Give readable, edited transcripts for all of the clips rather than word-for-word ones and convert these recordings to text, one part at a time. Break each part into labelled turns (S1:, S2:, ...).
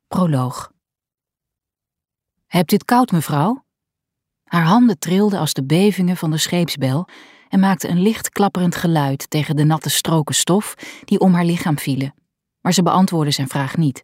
S1: Proloog. Hebt u het koud, mevrouw? Haar handen trilden als de bevingen van de scheepsbel en maakten een licht klapperend geluid tegen de natte stroken stof die om haar lichaam vielen, maar ze beantwoordde zijn vraag niet.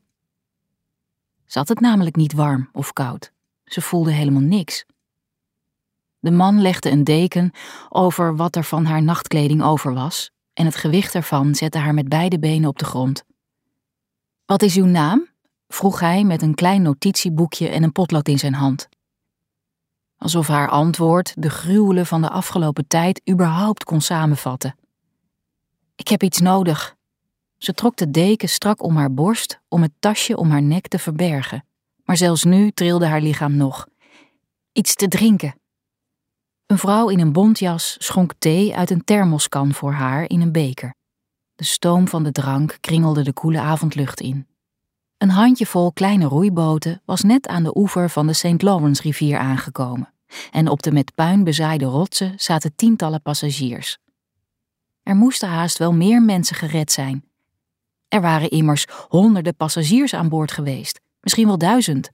S1: Ze had het namelijk niet warm of koud. Ze voelde helemaal niks. De man legde een deken over wat er van haar nachtkleding over was en het gewicht ervan zette haar met beide benen op de grond. Wat is uw naam? Vroeg hij met een klein notitieboekje en een potlood in zijn hand. Alsof haar antwoord de gruwelen van de afgelopen tijd überhaupt kon samenvatten. Ik heb iets nodig. Ze trok de deken strak om haar borst om het tasje om haar nek te verbergen. Maar zelfs nu trilde haar lichaam nog. Iets te drinken. Een vrouw in een bontjas schonk thee uit een thermoskan voor haar in een beker. De stoom van de drank kringelde de koele avondlucht in. Een handjevol kleine roeiboten was net aan de oever van de St. Lawrence rivier aangekomen en op de met puin bezaaide rotsen zaten tientallen passagiers. Er moesten haast wel meer mensen gered zijn. Er waren immers honderden passagiers aan boord geweest, misschien wel 1000.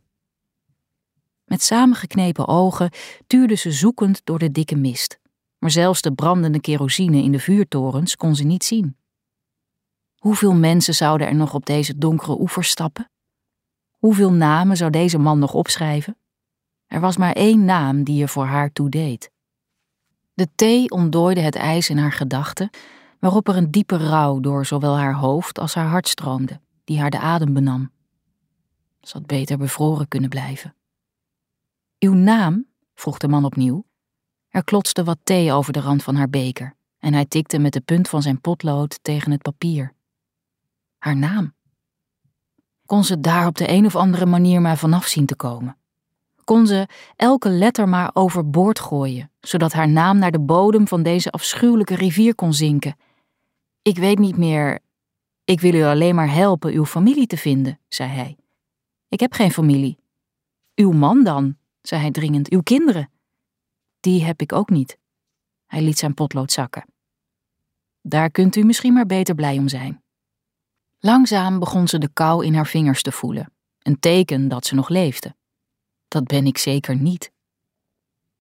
S1: Met samengeknepen ogen tuurde ze zoekend door de dikke mist, maar zelfs de brandende kerosine in de vuurtorens kon ze niet zien. Hoeveel mensen zouden er nog op deze donkere oever stappen? Hoeveel namen zou deze man nog opschrijven? Er was maar 1 naam die er voor haar toe deed. De thee ontdooide het ijs in haar gedachten, waarop er een diepe rouw door zowel haar hoofd als haar hart stroomde, die haar de adem benam. Ze had beter bevroren kunnen blijven. Uw naam? Vroeg de man opnieuw. Er klotste wat thee over de rand van haar beker en hij tikte met de punt van zijn potlood tegen het papier. Haar naam. Kon ze daar op de een of andere manier maar vanaf zien te komen? Kon ze elke letter maar overboord gooien, zodat haar naam naar de bodem van deze afschuwelijke rivier kon zinken? Ik weet niet meer. Ik wil u alleen maar helpen uw familie te vinden, zei hij. Ik heb geen familie. Uw man dan, zei hij dringend, uw kinderen. Die heb ik ook niet. Hij liet zijn potlood zakken. Daar kunt u misschien maar beter blij om zijn. Langzaam begon ze de kou in haar vingers te voelen, een teken dat ze nog leefde. Dat ben ik zeker niet,